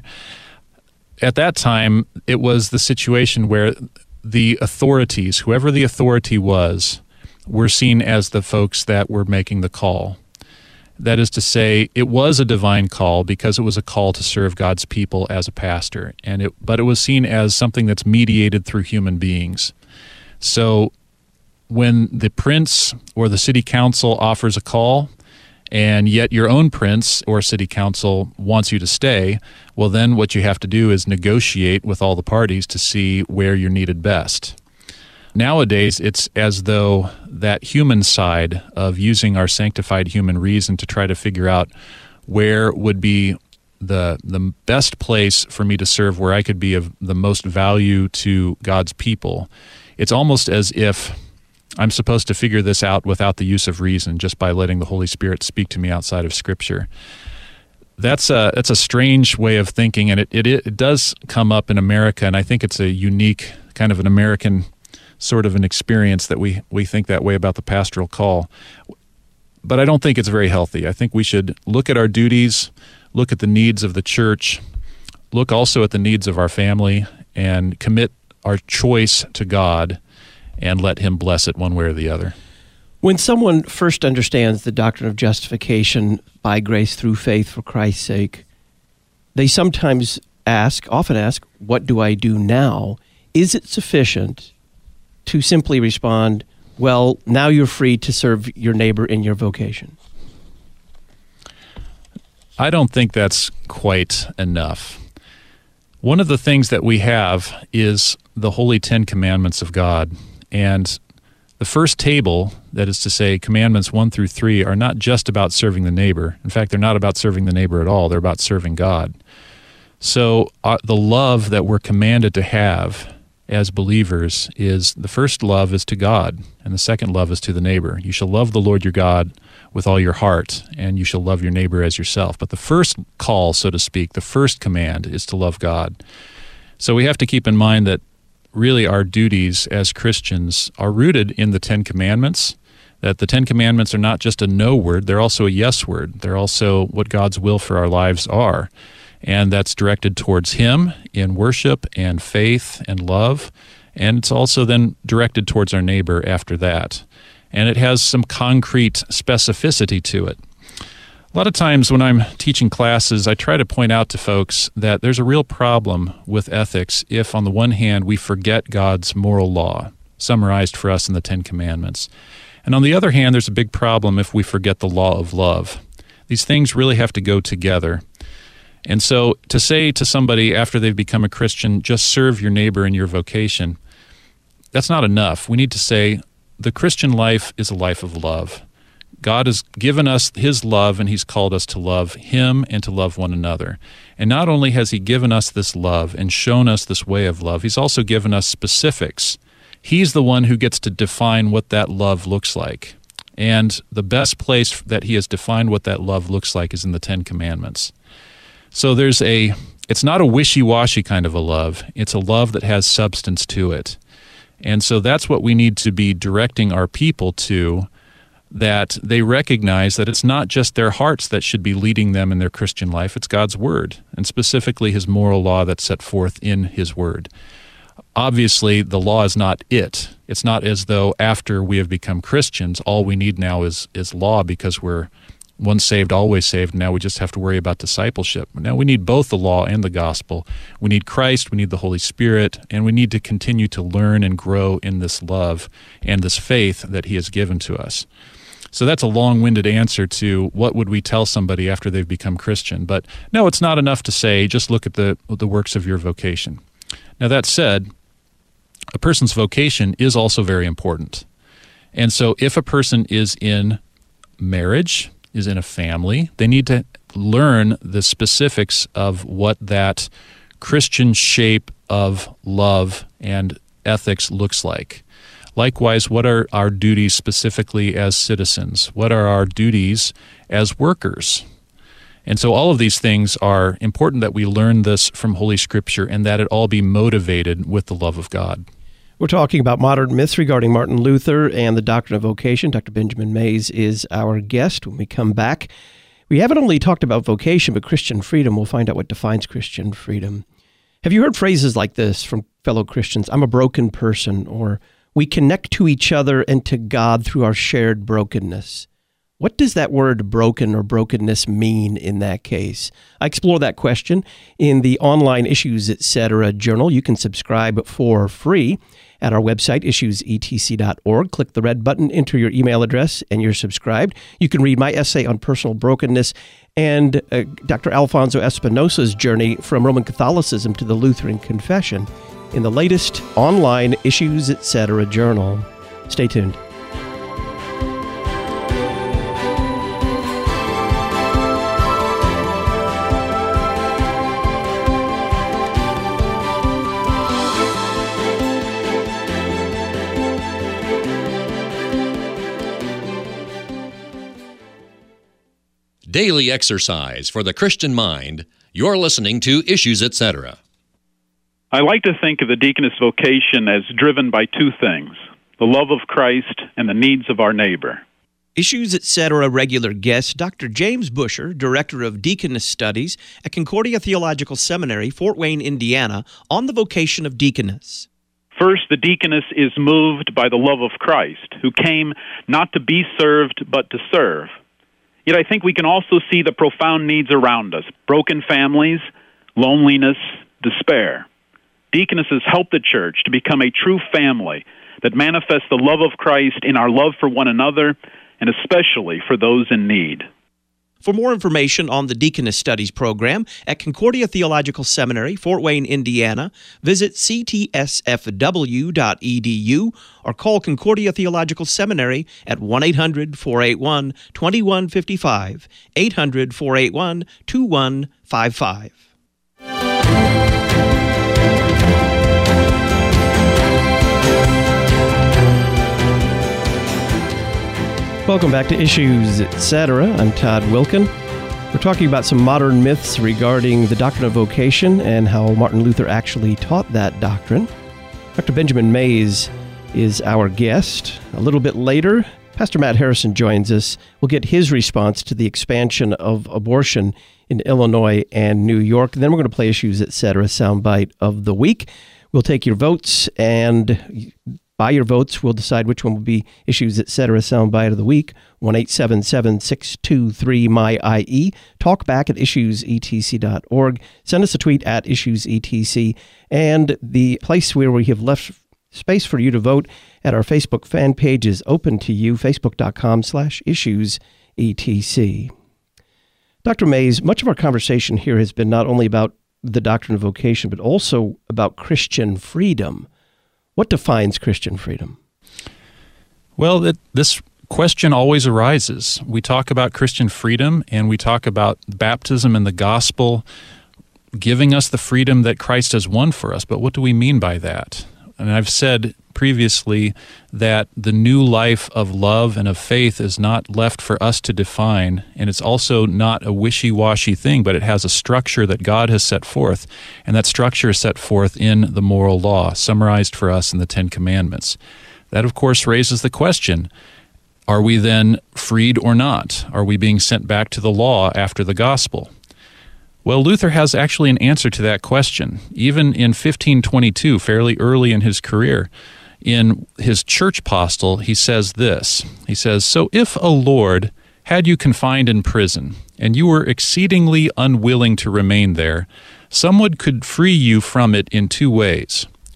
at that time it was the situation where the authorities, whoever the authority was, were seen as the folks that were making the call. That is to say, it was a divine call because it was a call to serve God's people as a pastor, and it, but it was seen as something that's mediated through human beings. So when the prince or the city council offers a call, and yet your own prince or city council wants you to stay, well, then what you have to do is negotiate with all the parties to see where you're needed best. Nowadays, it's as though that human side of using our sanctified human reason to try to figure out where would be the the best place for me to serve, where I could be of the most value to God's people. It's almost as if I'm supposed to figure this out without the use of reason, just by letting the Holy Spirit speak to me outside of Scripture. That's a that's a strange way of thinking, and it, it it does come up in America, and I think it's a unique kind of an American sort of an experience that we, we think that way about the pastoral call. But I don't think it's very healthy. I think we should look at our duties, look at the needs of the church, look also at the needs of our family, and commit our choice to God and let Him bless it one way or the other. When someone first understands the doctrine of justification by grace through faith for Christ's sake, they sometimes ask, often ask, what do I do now? Is it sufficient to simply respond, well, now you're free to serve your neighbor in your vocation? I don't think that's quite enough. One of the things that we have is the Holy Ten Commandments of God. And the first table, that is to say, commandments one through three, are not just about serving the neighbor. In fact, they're not about serving the neighbor at all. They're about serving God. So uh, the love that we're commanded to have as believers is, the first love is to God, and the second love is to the neighbor. You shall love the Lord your God with all your heart, and you shall love your neighbor as yourself. But the first call, so to speak, the first command is to love God. So we have to keep in mind that really our duties as Christians are rooted in the Ten Commandments, that the Ten Commandments are not just a no word, they're also a yes word. They're also what God's will for our lives are. And that's directed towards Him in worship and faith and love. And it's also then directed towards our neighbor after that. And it has some concrete specificity to it. A lot of times when I'm teaching classes, I try to point out to folks that there's a real problem with ethics if, on the one hand, we forget God's moral law, summarized for us in the Ten Commandments. And on the other hand, there's a big problem if we forget the law of love. These things really have to go together. And so to say to somebody after they've become a Christian, just serve your neighbor in your vocation, that's not enough. We need to say the Christian life is a life of love. God has given us His love, and He's called us to love Him and to love one another. And not only has He given us this love and shown us this way of love, He's also given us specifics. He's the one who gets to define what that love looks like. And the best place that He has defined what that love looks like is in the Ten Commandments. So there's a, it's not a wishy-washy kind of a love. It's a love that has substance to it. And so that's what we need to be directing our people to, that they recognize that it's not just their hearts that should be leading them in their Christian life, it's God's Word, and specifically His moral law that's set forth in His Word. Obviously, the law is not it. It's not as though after we have become Christians, all we need now is, is law because we're once saved, always saved. Now we just have to worry about discipleship. Now we need both the law and the gospel. We need Christ, we need the Holy Spirit, and we need to continue to learn and grow in this love and this faith that He has given to us. So that's a long-winded answer to what would we tell somebody after they've become Christian. But no, it's not enough to say, just look at the the works of your vocation. Now, that said, a person's vocation is also very important. And so if a person is in marriage, is in a family, they need to learn the specifics of what that Christian shape of love and ethics looks like. Likewise, what are our duties specifically as citizens? What are our duties as workers? And so all of these things are important that we learn this from Holy Scripture and that it all be motivated with the love of God. We're talking about modern myths regarding Martin Luther and the doctrine of vocation. Doctor Benjamin Mays is our guest. When we come back, we haven't only talked about vocation, but Christian freedom. We'll find out what defines Christian freedom. Have you heard phrases like this from fellow Christians? I'm a broken person, or we connect to each other and to God through our shared brokenness. What does that word broken or brokenness mean in that case? I explore that question in the online Issues Etc. journal. You can subscribe for free at our website, issues e t c dot org. Click the red button, enter your email address, and you're subscribed. You can read my essay on personal brokenness and uh, Doctor Alfonso Espinosa's journey from Roman Catholicism to the Lutheran Confession in the latest online Issues Etc. journal. Stay tuned. Daily exercise for the Christian mind. You're listening to Issues Etc. I like to think of the deaconess vocation as driven by two things, the love of Christ and the needs of our neighbor. Issues Etc. regular guest, Doctor James Busher, Director of Deaconess Studies at Concordia Theological Seminary, Fort Wayne, Indiana, on the vocation of deaconess. First, the deaconess is moved by the love of Christ, who came not to be served, but to serve. Yet I think we can also see the profound needs around us, broken families, loneliness, despair. Deaconesses help the church to become a true family that manifests the love of Christ in our love for one another and especially for those in need. For more information on the Deaconess Studies program at Concordia Theological Seminary, Fort Wayne, Indiana, visit c t s f w dot e d u or call Concordia Theological Seminary at one eight hundred, four eight one, two one five five, eight hundred, four eight one, two one five five. Welcome back to Issues Etc. I'm Todd Wilkin. We're talking about some modern myths regarding the doctrine of vocation and how Martin Luther actually taught that doctrine. Doctor Benjamin Mays is our guest. A little bit later, Pastor Matt Harrison joins us. We'll get his response to the expansion of abortion in Illinois and New York. And then we're going to play Issues Etc. soundbite of the week. We'll take your votes, and by your votes, we'll decide which one will be Issues Etc. soundbite of the week. one eight seven seven, six two three, M Y I E. Talk back at issues e t c dot org. Send us a tweet at issues e t c. And the place where we have left space for you to vote at our Facebook fan page is open to you, facebook.com slash issues etc. Doctor Mays, much of our conversation here has been not only about the doctrine of vocation, but also about Christian freedom. What defines Christian freedom? Well, it, this question always arises. We talk about Christian freedom, and we talk about baptism and the gospel giving us the freedom that Christ has won for us. But what do we mean by that? And I've said previously that the new life of love and of faith is not left for us to define, and it's also not a wishy-washy thing, but it has a structure that God has set forth, and that structure is set forth in the moral law, summarized for us in the Ten Commandments. That, of course, raises the question, are we then freed or not? Are we being sent back to the law after the gospel? Well, Luther has actually an answer to that question. Even in fifteen twenty-two, fairly early in his career, in his church postil, he says this. He says, "So if a lord had you confined in prison, and you were exceedingly unwilling to remain there, someone could free you from it in two ways.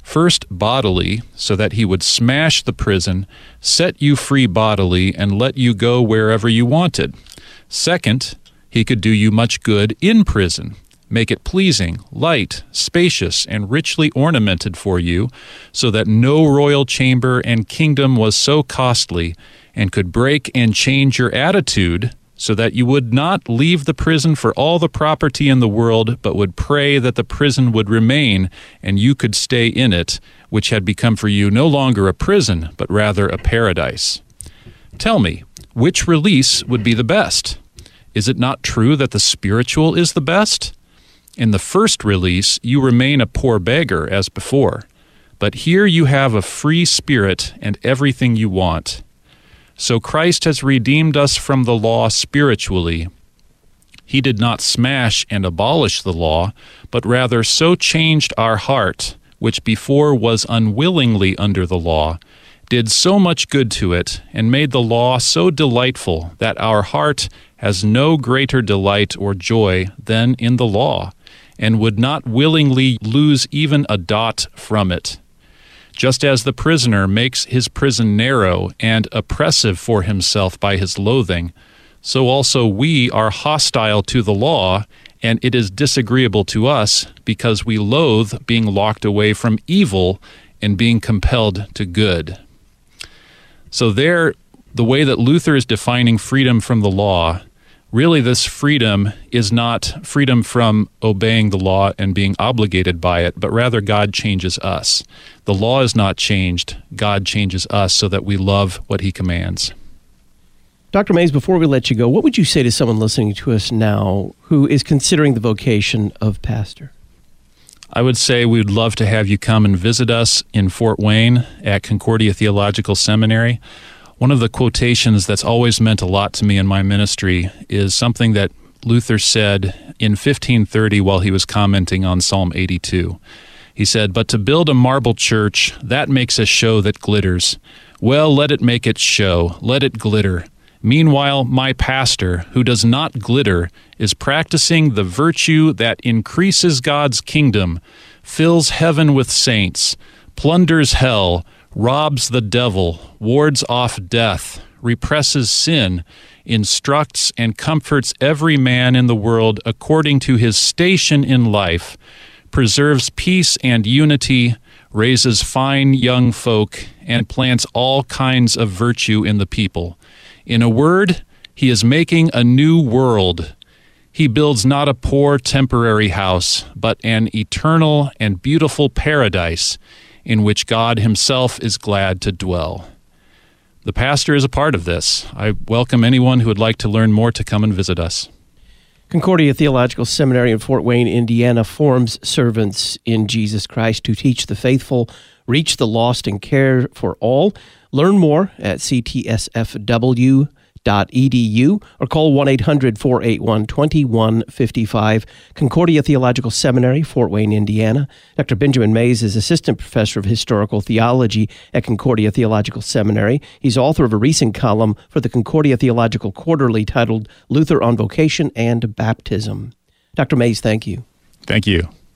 First, bodily, so that he would smash the prison, set you free bodily, and let you go wherever you wanted. Second, he could do you much good in prison, make it pleasing, light, spacious, and richly ornamented for you, so that no royal chamber and kingdom was so costly, and could break and change your attitude, so that you would not leave the prison for all the property in the world, but would pray that the prison would remain, and you could stay in it, which had become for you no longer a prison, but rather a paradise. Tell me, which release would be the best? Is it not true that the spiritual is the best? In the first release, you remain a poor beggar as before, but here you have a free spirit and everything you want. So Christ has redeemed us from the law spiritually. He did not smash and abolish the law, but rather so changed our heart, which before was unwillingly under the law, did so much good to it, and made the law so delightful that our heart has no greater delight or joy than in the law, and would not willingly lose even a dot from it. Just as the prisoner makes his prison narrow and oppressive for himself by his loathing, so also we are hostile to the law, and it is disagreeable to us because we loathe being locked away from evil and being compelled to good. So there, the way that Luther is defining freedom from the law, really this freedom is not freedom from obeying the law and being obligated by it, but rather God changes us. The law is not changed. God changes us so that we love what he commands. Doctor Mays, before we let you go, what would you say to someone listening to us now who is considering the vocation of pastor? I would say we would love to have you come and visit us in Fort Wayne at Concordia Theological Seminary. One of the quotations that's always meant a lot to me in my ministry is something that Luther said in fifteen thirty while he was commenting on Psalm eighty-two. He said, "But to build a marble church, that makes a show that glitters. Well, let it make its show, let it glitter. Meanwhile, my pastor, who does not glitter, is practicing the virtue that increases God's kingdom, fills heaven with saints, plunders hell, robs the devil, wards off death, represses sin, instructs and comforts every man in the world according to his station in life, preserves peace and unity, raises fine young folk, and plants all kinds of virtue in the people. In a word, he is making a new world. He builds not a poor temporary house, but an eternal and beautiful paradise in which God himself is glad to dwell." The pastor is a part of this. I welcome anyone who would like to learn more to come and visit us. Concordia Theological Seminary in Fort Wayne, Indiana, forms servants in Jesus Christ to teach the faithful, reach the lost, and care for all. Learn more at c t s f w dot e d u or call one eight hundred, four eight one, two one five five. Concordia Theological Seminary, Fort Wayne, Indiana. Doctor Benjamin Mays is Assistant Professor of Historical Theology at Concordia Theological Seminary. He's author of a recent column for the Concordia Theological Quarterly titled Luther on Vocation and Baptism. Doctor Mays, thank you. Thank you.